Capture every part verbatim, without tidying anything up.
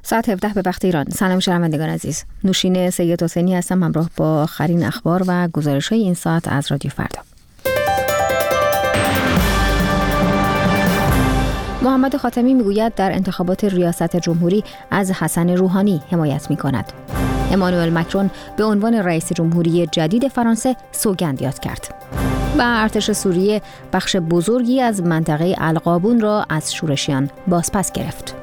ساعت هفده به وقت ایران. سلام شنوندگان عزیز. نوشین سید حسینی هستم همراه با آخرین اخبار و گزارش‌های این ساعت از رادیو فردا. محمد خاتمی میگوید در انتخابات ریاست جمهوری از حسن روحانی حمایت می‌کند. امانوئل مکرون به عنوان رئیس جمهوری جدید فرانسه سوگند یاد کرد. و ارتش سوریه بخش بزرگی از منطقه القابون را از شورشیان بازپس گرفت.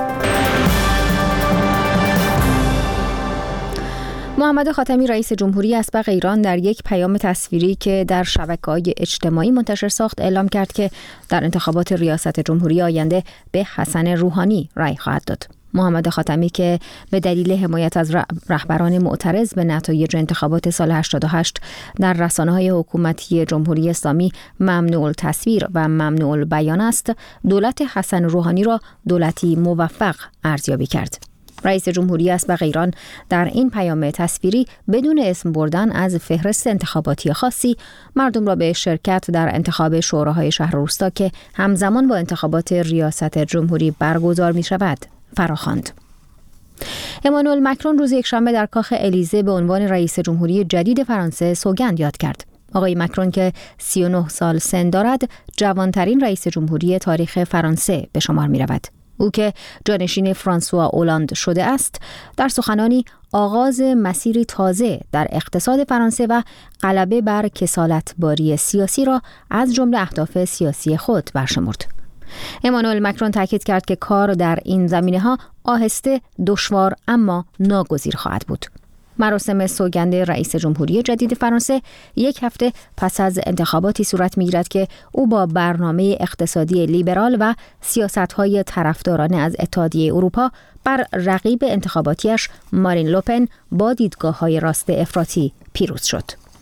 محمد خاتمی رئیس جمهوری اسبق ایران در یک پیام تصویری که در شبکه‌های اجتماعی منتشر ساخت اعلام کرد که در انتخابات ریاست جمهوری آینده به حسن روحانی رأی خواهد داد. محمد خاتمی که به دلیل حمایت از رهبران معترض به نتایج انتخابات سال هشتاد و هشت در رسانه‌های حکومتی جمهوری اسلامی ممنوع التصویر و ممنوع البیان است، دولت حسن روحانی را دولتی موفق ارزیابی کرد. رئیس جمهوری اسبق ایران در این پیام تصویری بدون اسم بردن از فهرست انتخاباتی خاصی مردم را به شرکت در انتخاب شوراهای شهر و روستا که همزمان با انتخابات ریاست جمهوری برگزار می شود فراخواند. امانوئل مکرون روز یکشنبه در کاخ الیزه به عنوان رئیس جمهوری جدید فرانسه سوگند یاد کرد. آقای مکرون که سی و نه سال سن دارد، جوانترین رئیس جمهوری تاریخ فرانسه به شمار می رود. او که جانشین فرانسوا اولاند شده است، در سخنانی آغاز مسیری تازه در اقتصاد فرانسه و غلبه بر کسالتباری سیاسی را از جمله اهداف سیاسی خود برشمرد. امانوئل مکرون تاکید کرد که کار در این زمینه‌ها آهسته، دشوار اما ناگزیر خواهد بود. مراسم سوگند رئیس جمهوری جدید فرانسه یک هفته پس از انتخاباتی صورت می‌گیرد که او با برنامه اقتصادی لیبرال و سیاست‌های طرفدارانه از اتحادیه اروپا بر رقیب انتخاباتیش مارین لوپن با دیدگاه‌های راست افراطی پیروز شد.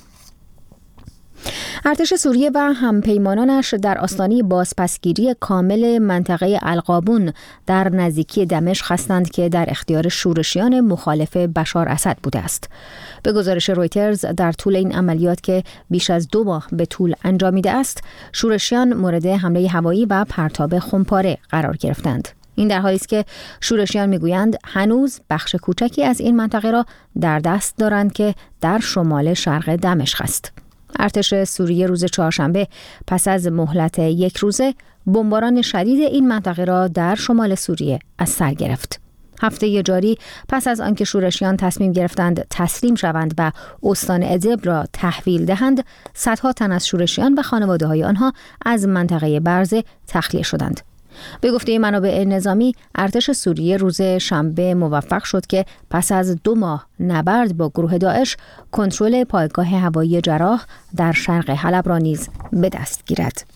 ارتش سوریه و همپیمانانش در آستانه بازپسگیری کامل منطقه القابون در نزدیکی دمشق هستند که در اختیار شورشیان مخالف بشار اسد بوده است. به گزارش رویترز در طول این عملیات که بیش از دو ماه به طول انجامیده است، شورشیان مورد حمله هوایی و پرتاب خمپاره قرار گرفتند. این در حالی است که شورشیان میگویند هنوز بخش کوچکی از این منطقه را در دست دارند که در شمال شرق دمشق است. ارتش سوریه روز چهارشنبه پس از مهلت یک روزه بمباران شدید این منطقه را در شمال سوریه از سر گرفت. هفته جاری پس از آنکه شورشیان تصمیم گرفتند تسلیم شوند و استان ادلب را تحویل دهند، صدها تن از شورشیان و خانواده‌های آنها از منطقه برزه تخلیه شدند. به گفته منابع نظامی، ارتش سوریه روز شنبه موفق شد که پس از دو ماه نبرد با گروه داعش کنترل پایگاه هوایی جراح در شرق حلب را نیز به دست گیرد.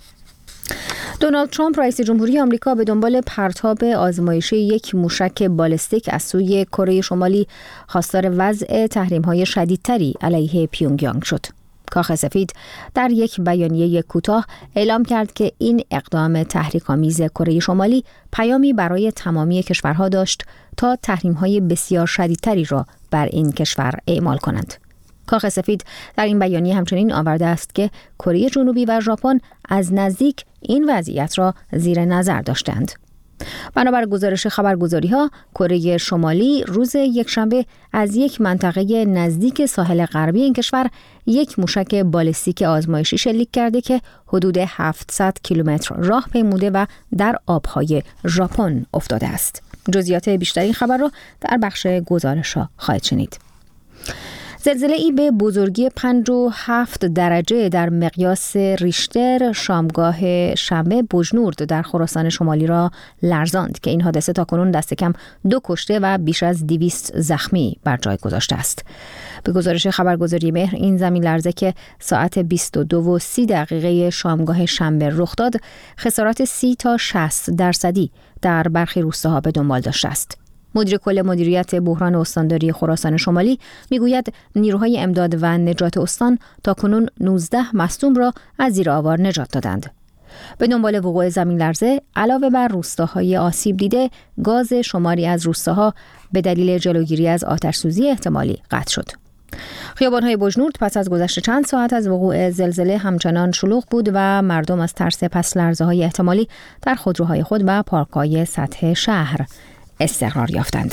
دونالد ترامپ رئیس جمهوری آمریکا به دنبال پرتاب آزمایشی یک موشک بالستیک از سوی کره شمالی خواستار وضع تحریم‌های شدیدتری علیه پیونگیانگ شد. کاخ سفید در یک بیانیه کوتاه اعلام کرد که این اقدام تحریک‌آمیز کره شمالی پیامی برای تمامی کشورها داشت تا تحریم‌های بسیار شدیدتری را بر این کشور اعمال کنند. کاخ سفید در این بیانیه همچنین آورده است که کره جنوبی و ژاپن از نزدیک این وضعیت را زیر نظر داشتند. بنابر گزارش خبرگزاری‌ها، کره شمالی روز یکشنبه از یک منطقه نزدیک ساحل غربی این کشور یک موشک بالستیک آزمایشی شلیک کرده که حدود هفتصد کیلومتر راه پیموده و در آبهای ژاپن افتاده است. جزئیات بیشتر این خبر را در بخش گزارش‌ها خواهید شنید. زلزله ای به بزرگی پنج و هفت درجه در مقیاس ریشتر شامگاه شنبه بوجنورد در خراسان شمالی را لرزاند که این حادثه تاکنون دست کم دو کشته و بیش از دویست زخمی بر جای گذاشته است. به گزارش خبرگزاری مهر، این زمین لرزه که ساعت بیست و دو و سی دقیقه شامگاه شنبه رخ داد، خسارات سی تا شصت درصدی در برخی روستاها به دنبال داشته است. مدیر کل مدیریت بحران استانداری خراسان شمالی میگوید نیروهای امداد و نجات استان تاکنون نوزده مصدوم را از زیر آوار نجات دادند. به دنبال وقوع زمین لرزه علاوه بر روستاهای آسیب دیده، گاز شماری از روستاها به دلیل جلوگیری از آتش‌سوزی احتمالی قطع شد. خیابان‌های بوجنورد پس از گذشت چند ساعت از وقوع زلزله همچنان شلوغ بود و مردم از ترس پس لرزه‌های احتمالی در خودروهای خود و پارک‌های سطح شهر استقرار یافتند.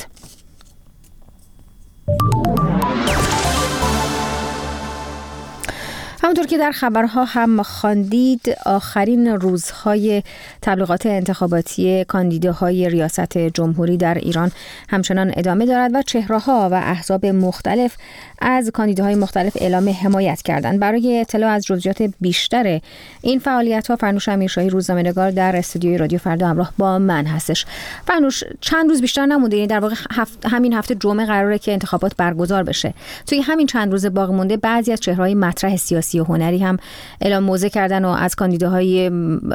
همونطور که در خبرها هم خواندید، آخرین روزهای تبلیغات انتخاباتی کاندیداهای ریاست جمهوری در ایران همچنان ادامه دارد و چهره‌ها و احزاب مختلف از کاندیداهای مختلف اعلام حمایت کردند. برای اطلاع از جزئیات بیشتر این فعالیت‌ها، فرنوش امیرشاهی روزنامه‌نگار در استودیوی رادیو فردا همراه با من هستش. فرنوش، چند روز بیشتر نمونده، یعنی در واقع هفت، همین هفته جمعه قراره که انتخابات برگزار بشه. توی همین چند روز باقی مونده بعضی از چهره‌های مطرح سیاسی و هنری هم اعلام موضع کردن و از کاندیداهای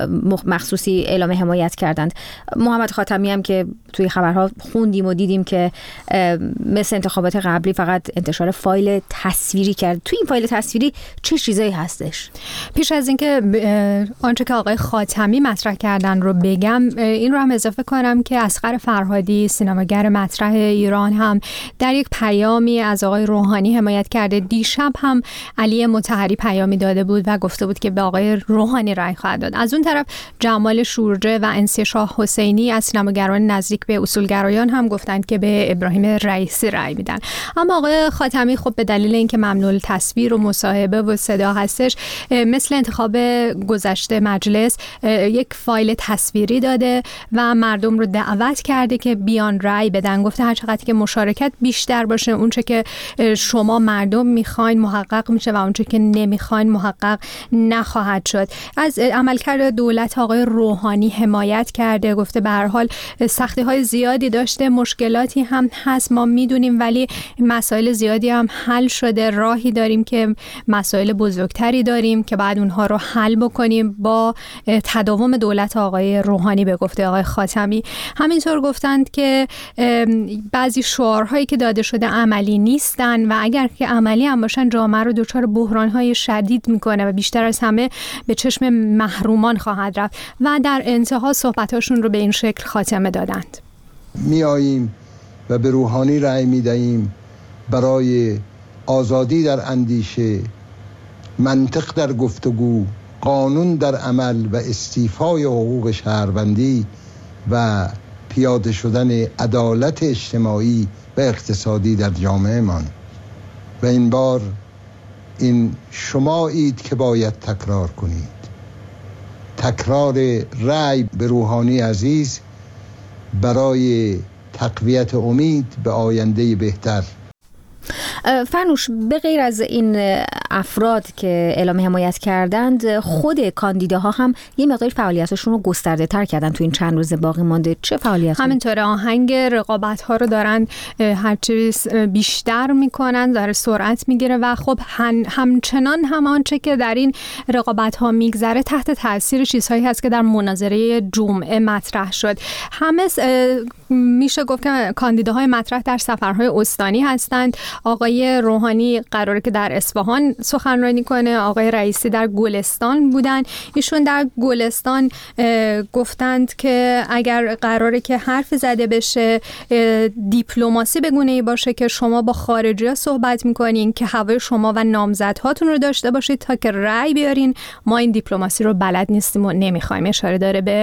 مخصوصی اعلام حمایت کردند. محمد خاتمی هم که توی خبرها خوندیم و دیدیم که مثل انتخابات قبلی فقط انتشار فایل تصویری کرد. توی این فایل تصویری چه چیزایی هستش؟ پیش از اینکه آنچه که آقای خاتمی مطرح کردن رو بگم، این رو هم اضافه کنم که اصغر فرهادی، سینماگر مطرح ایران، هم در یک پیامی از آقای روحانی حمایت کرده. دیشب هم علی مطهری پیامی داده بود و گفته بود که به آقای روحانی رأی خواهد داد. از اون طرف جمال شورجه و انسی شاه حسینی از سینماگران نزدیک به اصولگرایان هم گفتند که به ابراهیم رئیسی رأی میدن. اما آقای خاتمی خب به دلیل اینکه ممنوع تصویر و مصاحبه و صدا هستش، مثل انتخاب گذشته مجلس یک فایل تصویری داده و مردم رو دعوت کرده که بیان رأی بدن. گفته هر چقدر که مشارکت بیشتر باشه، اونچه که شما مردم میخواین محقق میشه و اونچه که نمیخواین محقق نخواهد شد. از عملکرد دولت آقای روحانی حمایت کرده. گفته به هر حال سختی های زیادی داشته، مشکلاتی هم هست ما میدونیم، ولی مسائل زیادی هم حل شده. راهی داریم که مسائل بزرگتری داریم که بعد اونها رو حل بکنیم با تداوم دولت آقای روحانی. به گفته آقای خاتمی همینطور گفتند که بعضی شعارهایی که داده شده عملی نیستن و اگر که عملی هم باشن جامعه رو دچار بحران‌های شدید میکنه و بیشتر از همه به چشم محرومان خواهد رفت و در انتها صحبتاشون رو به این شکل خاتمه دادند. میاییم و به روحانی رأی میدهیم برای آزادی در اندیشه، منطق در گفتگو، قانون در عمل و استیفای حقوق شهروندی و پیاده شدن عدالت اجتماعی و اقتصادی در جامعه من. و این بار این شمایید که باید تکرار کنید. تکرار رأی به روحانی عزیز برای تقویت امید به آینده بهتر. فرنوش، به غیر از این افراد که اعلام حمایت کردند، خود کاندیداها هم یه مقدار فعالیتاشون رو گسترده تر کردن تو این چند روز باقی مانده. چه فعالیت؟ همینطوره، آهنگ رقابت ها رو دارن هرچی بیشتر میکنن، داره سرعت میگیره و خب همچنان هم آنچه که در این رقابت ها میگذره تحت تاثیر چیزهایی هست که در مناظره جمعه مطرح شد. همه میشه گفت که کاندیداهای مطرح در سفرهای استانی هستند. آقای روحانی قراره که در اصفهان سخنرانی کنه، آقای رئیسی در گلستان بودن. ایشون در گلستان گفتند که اگر قراره که حرف زده بشه، دیپلماسی به گونه‌ای باشه که شما با خارجی‌ها صحبت می‌کنین که هوای شما و نامزدهاتون رو داشته باشید تا که رأی بیارین. ما این دیپلماسی رو بلد نیستیم و نمی‌خوایم. اشاره داره به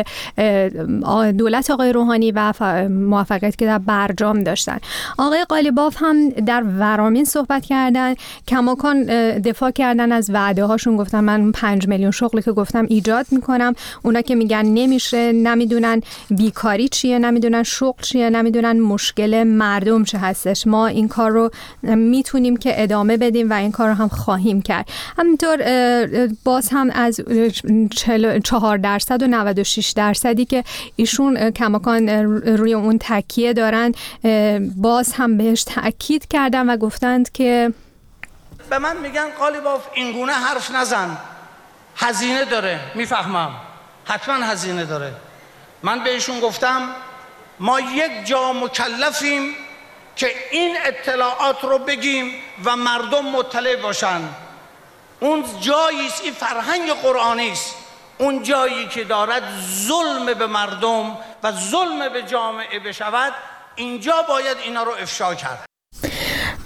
دولت آقای روحانی و موفقیت که در برجام داشتن. آقای قالیباف هم در ورامین صحبت کردن، کماکان دفاع کردن از وعده هاشون. گفتن من پنج میلیون شغلی که گفتم ایجاد میکنم. اونا که میگن نمیشه، نمیدونن بیکاری چیه، نمیدونن شغل چیه، نمیدونن مشکل مردم چه هستش. ما این کار رو میتونیم که ادامه بدیم و این کار رو هم خواهیم کرد. همینطور باز هم از چهار درصد و نود و شش درصدی که ایشون کماکان روی اون تکیه دارن، باز هم بهش تأکید کردن و گفتند که به من میگن قالیباف اینگونه حرف نزن، هزینه داره. میفهمم حتما هزینه داره. من بهشون گفتم ما یک جا مکلفیم که این اطلاعات رو بگیم و مردم مطلع باشن. اون جایی است، این فرهنگ قرآنی است، اون جایی که دارد ظلم به مردم و ظلم به جامعه بشود، اینجا باید اینا رو افشا کرد.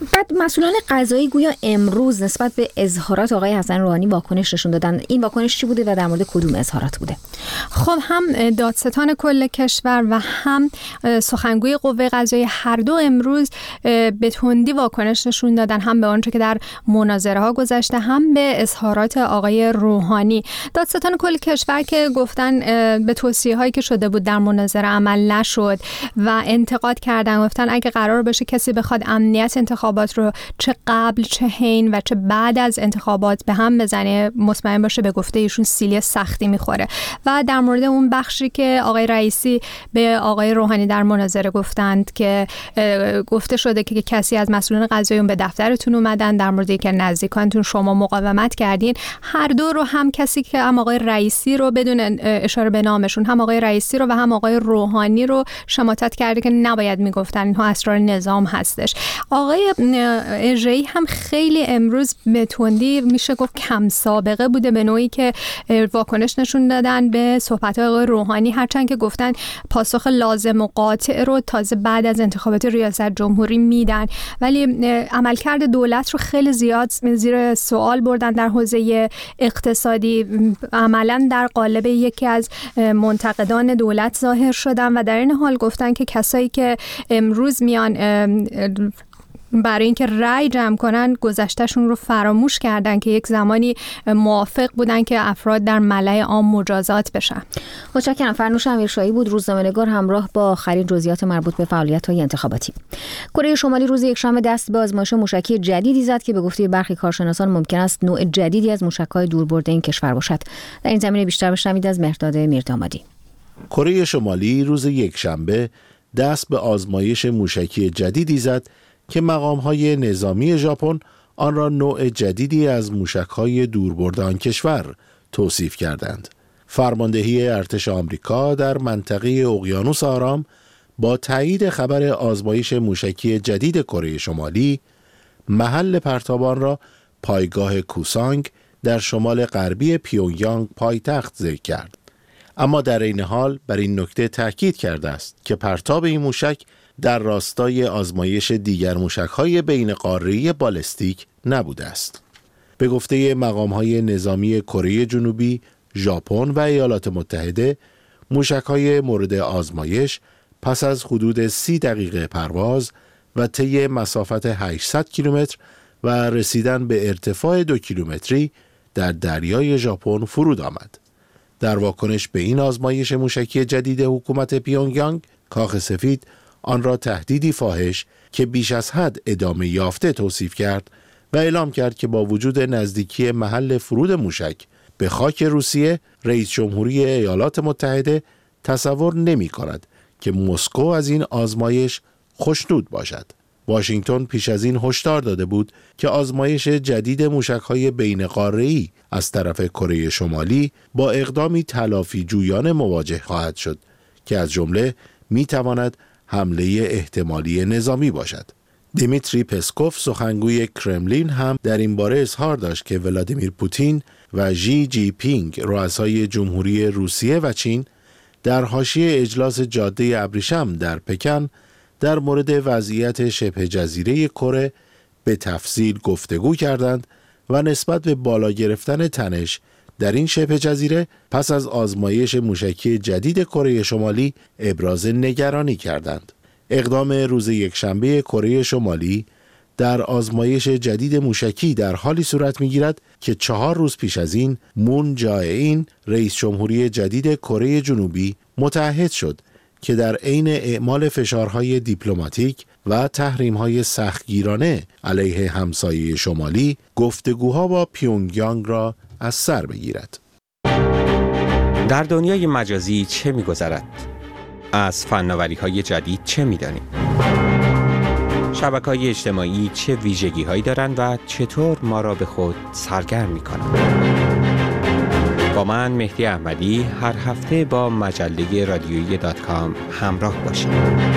بعد مسئولان قضایی گویا امروز نسبت به اظهارات آقای حسن روحانی واکنش نشون دادن. این واکنش چی بوده و در مورد کدوم اظهارات بوده؟ خب هم دادستان کل کشور و هم سخنگوی قوه قضاییه هر دو امروز به تندی واکنش نشون دادن، هم به آنچه که در مناظره ها گذشته هم به اظهارات آقای روحانی. دادستان کل کشور که گفتن به توصیه هایی که شده بود در مناظره عمل نشد و انتقاد کردن، گفتن اگه قرار باشه کسی بخواد امنیت انتخابات رو چه قبل چه حین و چه بعد از انتخابات به هم بزنه، مطمئن باشه به گفته ایشون سیلی سختی میخوره. و در مورد اون بخشی که آقای رئیسی به آقای روحانی در مناظره گفتند که گفته شده که کسی از مسئولان قضاییون به دفترتون اومدن در مورد اینکه نزدیکانتون شما مقاومت کردین، هر دو رو هم کسی که هم آقای رئیسی رو بدون اشاره به نامشون، هم آقای رئیسی رو و هم آقای روحانی رو شماتت کرده که نباید میگفتن، اینها اسرار نظام هستش. آقای اژه‌ای هم خیلی امروز به تندی میشه گفت کم سابقه بوده به نوعی که واکنش نشون دادن به صحبت‌های آقای روحانی، هرچند که گفتن پاسخ لازم و قاطع رو تازه بعد از انتخابات ریاست جمهوری میدن، ولی عملکرد دولت رو خیلی زیاد زیر سوال بردن. در حوزه اقتصادی عملاً در قالب یکی از منتقدان دولت ظاهر شدن و در این حال گفتن که کسایی که امروز میان برای اینکه رأی جمع کنن گذشتهشون رو فراموش کردن که یک زمانی موافق بودن که افراد در ملأ عام مجازات بشن. متشکرم. فرنوش امیرشاهی بود، روزنامه‌نگار، همراه با آخرین جزئیات مربوط به فعالیت‌های انتخاباتی. کره شمالی روز یکشنبه دست به آزمایش موشکی جدیدی زد که به گفته برخی کارشناسان ممکن است نوع جدیدی از موشک‌های دوربرده این کشور باشد. در این زمینه بیشتر بشنوید از مهرداد میردامادی. کره شمالی روز یکشنبه دست به آزمایش موشکی جدیدی زد که مقام‌های نظامی ژاپن آن را نوع جدیدی از موشک‌های دوربرده آن کشور توصیف کردند. فرماندهی ارتش آمریکا در منطقه اقیانوس آرام با تایید خبر آزمایش موشکی جدید کره شمالی، محل پرتاب آن را پایگاه کوسانگ در شمال غربی پیونگیانگ پایتخت ذکر کرد. اما در این حال بر این نکته تاکید کرده است که پرتاب این موشک در راستای آزمایش دیگر موشک‌های بین قاره‌ای بالستیک نبوده است. به گفته مقام‌های نظامی کره جنوبی، ژاپن و ایالات متحده، موشک‌های مورد آزمایش پس از حدود سی دقیقه پرواز و طی مسافت هشتصد کیلومتر و رسیدن به ارتفاع دو کیلومتری در دریای ژاپن فرود آمد. در واکنش به این آزمایش موشکی جدید حکومت پیونگیانگ، کاخ سفید آن را تهدیدی فاحش که بیش از حد ادامه یافته توصیف کرد و اعلام کرد که با وجود نزدیکی محل فرود موشک به خاک روسیه، رئیس جمهوری ایالات متحده تصور نمی کند که مسکو از این آزمایش خوشنود باشد. واشنگتن پیش از این هشدار داده بود که آزمایش جدید موشک‌های بین قاره‌ای از طرف کره شمالی با اقدامی تلافی جویانه مواجه خواهد شد که از جمله می تواند حمله احتمالی نظامی باشد. دیمیتری پسکوف، سخنگوی کرملین، هم در این باره اظهار داشت که ولادیمیر پوتین و ژی جی پینگ، رؤسای جمهوری روسیه و چین، در حاشیه اجلاس جاده ابریشم در پکن در مورد وضعیت شبه جزیره کره به تفصیل گفتگو کردند و نسبت به بالا گرفتن تنش در این شبه جزیره پس از آزمایش موشکی جدید کره شمالی ابراز نگرانی کردند. اقدام روز یکشنبه کره شمالی در آزمایش جدید موشکی در حالی صورت می‌گیرد که چهار روز پیش از این مون جائین، رئیس جمهوری جدید کره جنوبی، متعهد شد که در عین اعمال فشارهای دیپلماتیک و تحریم‌های سختگیرانه علیه همسایه شمالی گفتگوها با پیونگیانگ را از سر بگیرد. در دنیای مجازی چه می‌گذرد؟ از فناوری‌های جدید چه می‌دانیم؟ شبکه‌های اجتماعی چه ویژگی‌هایی دارند و چطور ما را به خود سرگرم می‌کنند؟ با من مهدی احمدی هر هفته با مجله رادیویی دات کام همراه باشید.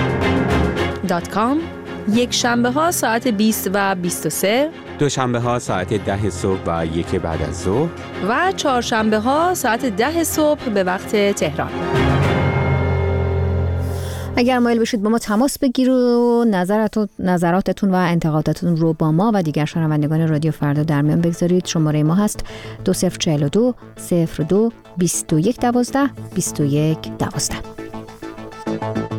دات کام یک شنبه ها ساعت بیست و بیست و سه، دوشنبه ها ساعت ده صبح و یک بعد از ظهر و چهارشنبه ها ساعت ده صبح به وقت تهران. اگر مایل بشید با ما تماس بگیرید و نظراتتون نظراتتون و انتقاداتتون رو با ما و دیگر شنوندگان رادیو فردا در میان بگذارید. شماره ما هست دو صفر چهل و دو صفر دو بیست و یک دوازده بیست و یک دوازده.